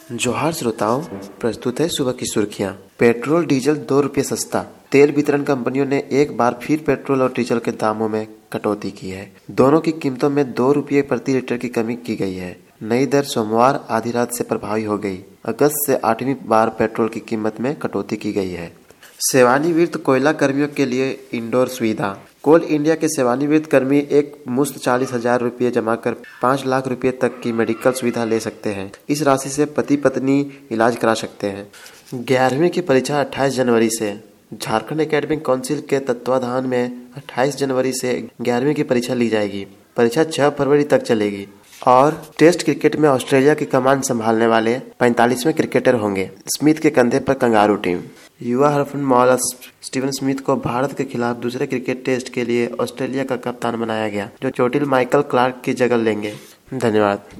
जोहार श्रोताओं, प्रस्तुत है सुबह की सुर्खियां। पेट्रोल डीजल 2 रुपये सस्ता। तेल वितरण कंपनियों ने एक बार फिर पेट्रोल और डीजल के दामों में कटौती की है। दोनों की कीमतों में 2 रुपये प्रति लीटर की कमी की गई है। नई दर सोमवार आधी रात से प्रभावी हो गई। अगस्त से 8वीं बार पेट्रोल की कीमत में कटौती की गई है। सेवानिवृत्त कोयला कर्मियों के लिए इंडोर सुविधा। कोल इंडिया के सेवानिवृत्त कर्मी एक मुश्त 40,000 रुपये जमा कर 5 लाख रुपये तक की मेडिकल सुविधा ले सकते हैं। इस राशि से पति पत्नी इलाज करा सकते हैं। 11वीं की परीक्षा 28 जनवरी से। झारखंड एकेडमिक काउंसिल के तत्वाधान में 28 जनवरी से 11वीं की परीक्षा ली जाएगी। परीक्षा 6 फरवरी तक चलेगी। और टेस्ट क्रिकेट में ऑस्ट्रेलिया की कमान संभालने वाले 45वें क्रिकेटर होंगे। स्मिथ के कंधे पर कंगारू टीम। युवा हरफनमौला स्टीवन स्मिथ को भारत के खिलाफ दूसरे क्रिकेट टेस्ट के लिए ऑस्ट्रेलिया का कप्तान बनाया गया, जो चोटिल माइकल क्लार्क की जगह लेंगे। धन्यवाद।